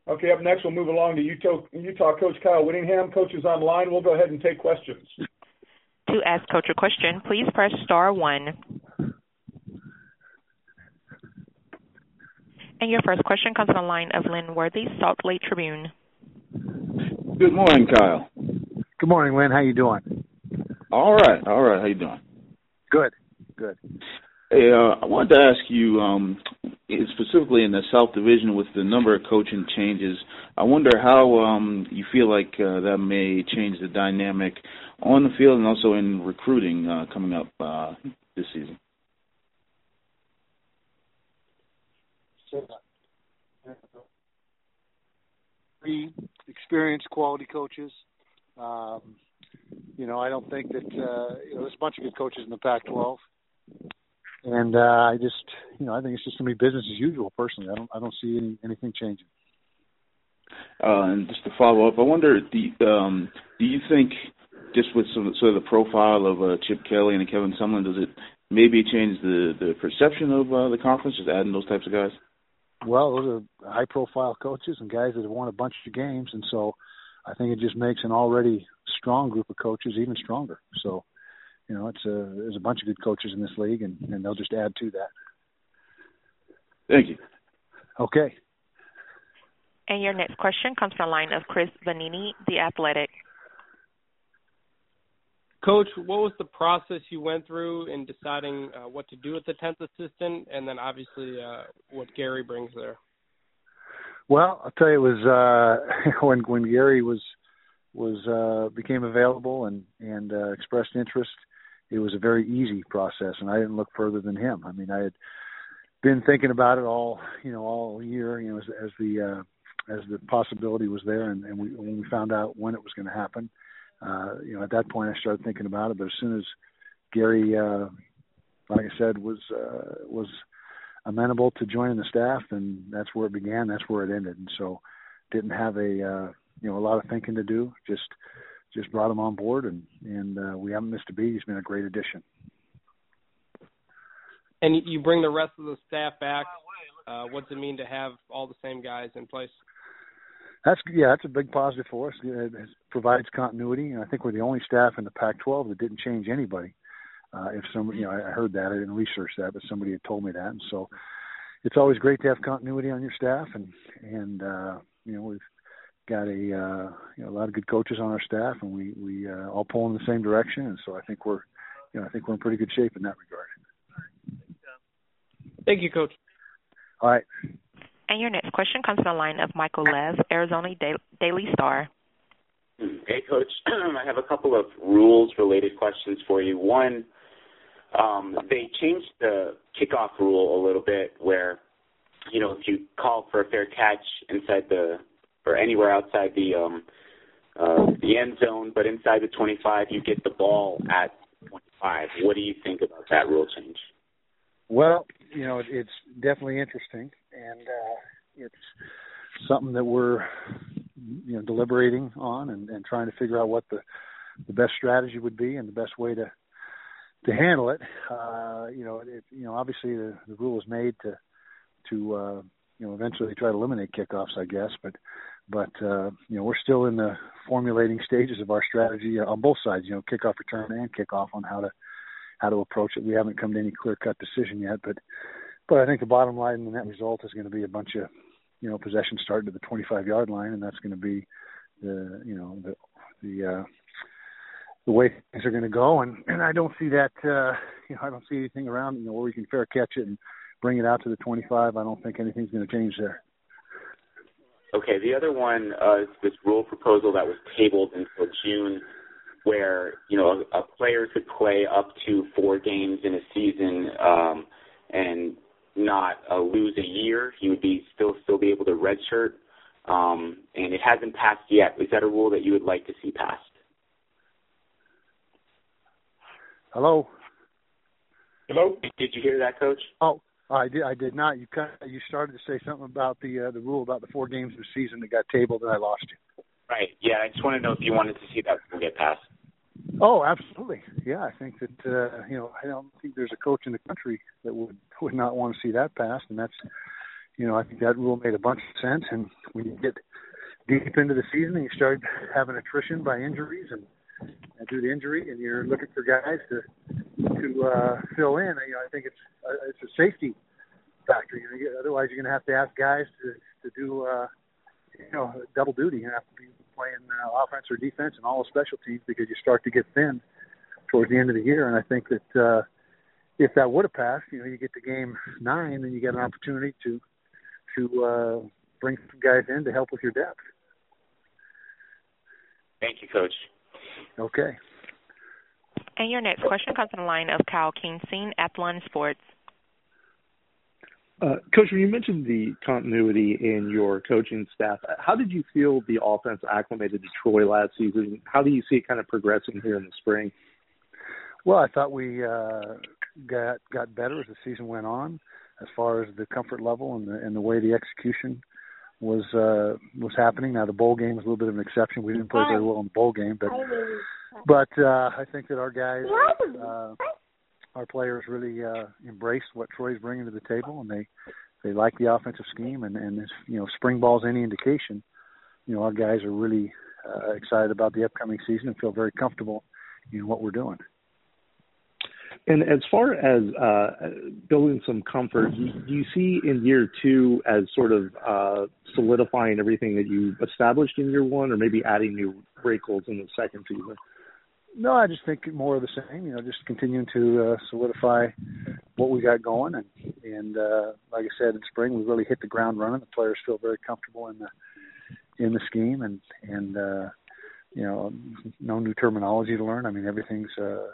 Okay, up next we'll move along to Utah coach Kyle Whittingham. Coach is online. We'll go ahead and take questions. To ask Coach a question, please press star 1. And your first question comes on the line of Lynn Worthy, Salt Lake Tribune. Good morning, Kyle. Good morning, Lynn. How you doing? All right. How you doing? Good. Hey, I wanted to ask you, specifically in the South Division with the number of coaching changes, I wonder how you feel like that may change the dynamic on the field and also in recruiting coming up this season. Three experienced quality coaches. I don't think that there's a bunch of good coaches in the Pac-12, and I think it's just going to be business as usual. Personally, I don't see anything changing. And just to follow up, I wonder, do you think just with sort of the profile of Chip Kelly and Kevin Sumlin, does it maybe change the perception of the conference, just adding those types of guys? Well, those are high-profile coaches and guys that have won a bunch of games, and so I think it just makes an already strong group of coaches even stronger. So, there's a bunch of good coaches in this league, and they'll just add to that. Thank you. Okay. And your next question comes from the line of Chris Vanini, The Athletic. Coach, what was the process you went through in deciding what to do with the 10th assistant, and then obviously what Gary brings there? Well, I'll tell you, it was when Gary became available and expressed interest. It was a very easy process, and I didn't look further than him. I mean, I had been thinking about it all year, as the possibility was there, and when we found out when it was going to happen, at that point I started thinking about it. But as soon as Gary, like I said, was amenable to joining the staff, and that's where it began. That's where it ended, and so didn't have a lot of thinking to do. Just brought him on board, and we haven't missed a beat. He's been a great addition. And you bring the rest of the staff back. What's it mean to have all the same guys in place? That's a big positive for us. It provides continuity, and I think we're the only staff in the Pac-12 that didn't change anybody. If somebody, I heard that, I didn't research that, but somebody had told me that, and so it's always great to have continuity on your staff, and we've got a lot of good coaches on our staff, and we all pull in the same direction, and so I think we're in pretty good shape in that regard. Thank you, Coach. All right. And your next question comes from the line of Michael Lev, Arizona Daily Star. Hey, Coach. I have a couple of rules-related questions for you. One, they changed the kickoff rule a little bit where, if you call for a fair catch inside or anywhere outside the end zone, but inside the 25, you get the ball at 25. What do you think about that rule change? Well, it's definitely interesting, and it's something that we're deliberating on and trying to figure out what the best strategy would be and the best way to handle it. Obviously the rule is made to eventually try to eliminate kickoffs, I guess, but we're still in the formulating stages of our strategy on both sides, kickoff return and kickoff, on how to approach it. We haven't come to any clear-cut decision yet, but I think the bottom line in the net result is going to be a bunch of possessions starting at the 25-yard line, and that's going to be the way things are going to go. And I don't see that. I don't see anything around where we can fair catch it and bring it out to the 25. I don't think anything's going to change there. Okay. The other one is this rule proposal that was tabled until June, where a player could play up to 4 games in a season and not lose a year. He would still be able to redshirt, and it hasn't passed yet. Is that a rule that you would like to see passed? Hello. Did you hear that, Coach? Oh, I did not. You started to say something about the rule about the 4 games of the season that got tabled, and I lost you. Right. Yeah, I just want to know if you wanted to see that rule get passed. Oh, absolutely. Yeah, I think that I don't think there's a coach in the country that would not want to see that passed, and that's I think that rule made a bunch of sense. And when you get deep into the season and you start having attrition by injuries and due to injury, and you're looking for guys to fill in, I think it's a safety factor. Otherwise, you're going to have guys to do double duty. You have to be playing offense or defense and all the special teams because you start to get thin towards the end of the year. And I think that if that would have passed, you get to game 9 and you get an opportunity to bring some guys in to help with your depth. Thank you, Coach. Okay. And your next question comes from the line of Kyle Kingston, Athlon Sports. Coach, when you mentioned the continuity in your coaching staff, how did you feel the offense acclimated to Troy last season? How do you see it kind of progressing here in the spring? Well, I thought we got better as the season went on, as far as the comfort level and the way the execution was happening. Now the bowl game was a little bit of an exception. We didn't play very well in the bowl game, but I think that our guys, our players really embraced what Troy's bringing to the table, and they like the offensive scheme. And if spring ball's any indication, our guys are really excited about the upcoming season and feel very comfortable in what we're doing. And as far as building some comfort, do you see in year 2 as sort of solidifying everything that you established in year 1, or maybe adding new wrinkles in the second season? No, I just think more of the same. Just continuing to solidify what we got going, and like I said, in spring we really hit the ground running. The players feel very comfortable in the scheme, and no new terminology to learn. I mean, everything's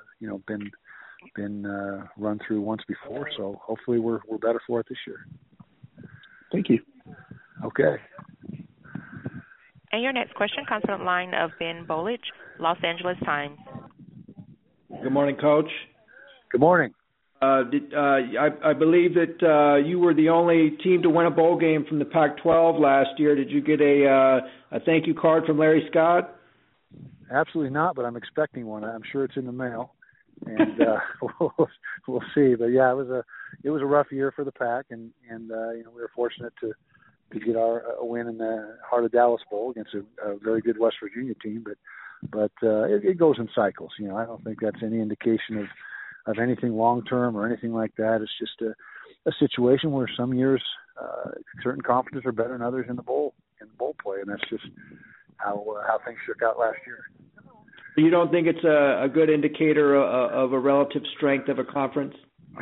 been run through once before, so hopefully we're better for it this year. Thank you. Okay. And your next question comes from the line of Ben Bolich, Los Angeles Times. Good morning, Coach. Good morning. I believe that you were the only team to win a bowl game from the Pac-12 last year. Did you get a thank you card from Larry Scott? Absolutely not, but I'm expecting one. I'm sure it's in the mail, and we'll see. But yeah, it was a rough year for the Pac, and we were fortunate to get a win in the Heart of Dallas Bowl against a very good West Virginia team. But it goes in cycles. I don't think that's any indication of anything long term or anything like that. It's just a situation where some years certain conferences are better than others in bowl play, and that's just how things shook out last year. You don't think it's a good indicator of a relative strength of a conference?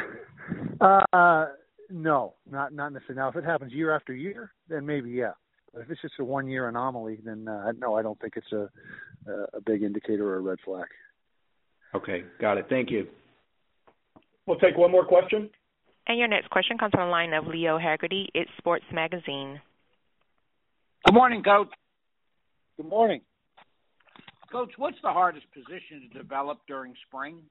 No, not necessarily. Now, if it happens year after year, then maybe, yeah. But if it's just a one-year anomaly, then no, I don't think it's a big indicator or a red flag. Okay, got it. Thank you. We'll take one more question. And your next question comes from the line of Leo Haggerty, It's Sports Magazine. Good morning, Coach. Good morning. Coach, what's the hardest position to develop during spring?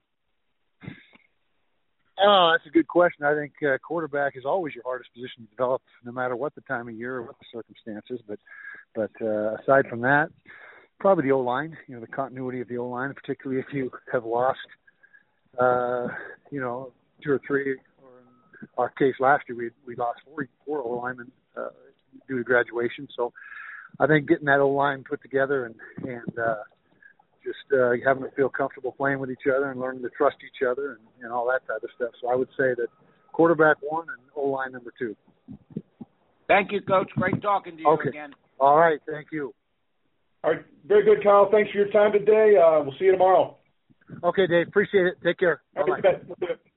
Oh, that's a good question. I think quarterback is always your hardest position to develop, no matter what the time of year or what the circumstances. But aside from that, probably the O-line. The continuity of the O-line, particularly if you have lost, 2 or 3. Or in our case, last year we lost 4 O-linemen due to graduation. So I think getting that O-line put together and just having to feel comfortable playing with each other and learning to trust each other and all that type of stuff. So I would say that quarterback 1 and O-line number 2. Thank you, Coach. Great talking to you again. All right. Thank you. All right. Very good, Kyle. Thanks for your time today. We'll see you tomorrow. Okay, Dave. Appreciate it. Take care. Bye-bye.